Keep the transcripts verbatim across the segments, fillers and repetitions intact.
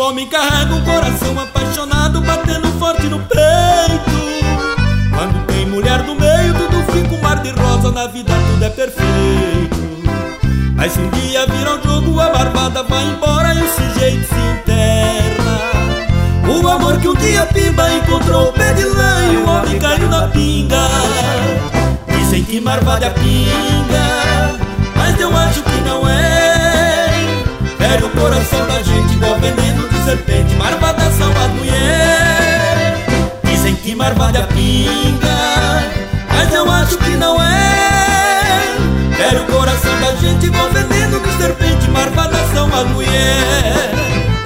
homem carrega um coração apaixonado batendo forte no peito. Quando tem mulher no meio, tudo fica um mar de rosa, na vida tudo é perfeito. Mas se um dia vira o jogo, a barbada vai embora e o sujeito se interna. O amor que um dia Pimba encontrou o pé de lã e o homem caiu na pinga. Dizem que marvada é pinga, mas eu acho que não é. Fere o coração da gente igual veneno de serpente, marvada são as mulheres. Dizem que marvada é pinga, mas eu acho que não é. Fere o coração da gente igual veneno de serpente, marvada são as mulheres.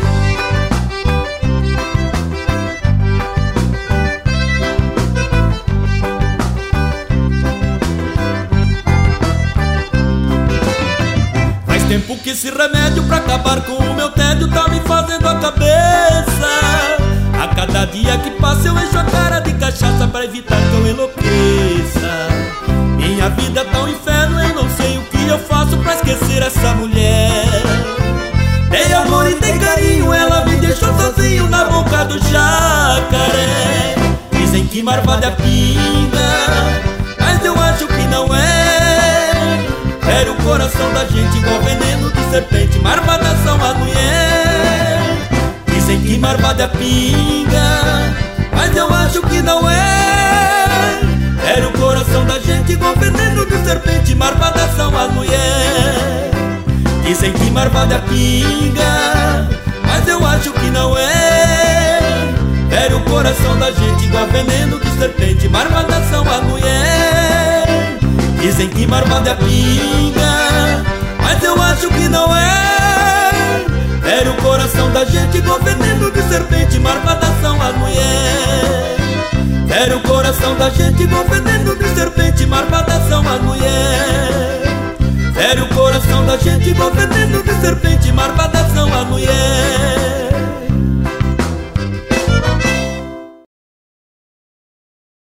Tempo que esse remédio pra acabar com o meu tédio tá me fazendo a cabeça. A cada dia que passa eu encho a cara de cachaça pra evitar que eu enlouqueça. Minha vida tá um inferno, eu não sei o que eu faço pra esquecer essa mulher. Tem amor e tem carinho, ela me deixou sozinho na boca do jacaré. Dizem que marvada é pinga, mas eu acho que não é. Fere o coração da gente igual veneno de serpente, marvada são as mulheres. Dizem que marvada é pinga, mas eu acho que não é. Fere o coração da gente igual veneno de serpente, marvada são as mulheres. Dizem que marvada é pinga, mas eu acho que não é. Fere o coração da gente igual veneno de serpente, marvada são as mulheres. Dizem que marvada é pinga, mas eu acho que não é. Fere o coração da gente igual veneno de serpente, marvada são as mulheres. Fere o coração da gente igual veneno de serpente, marvada são as mulheres. Fere o coração da gente igual veneno de serpente, marvada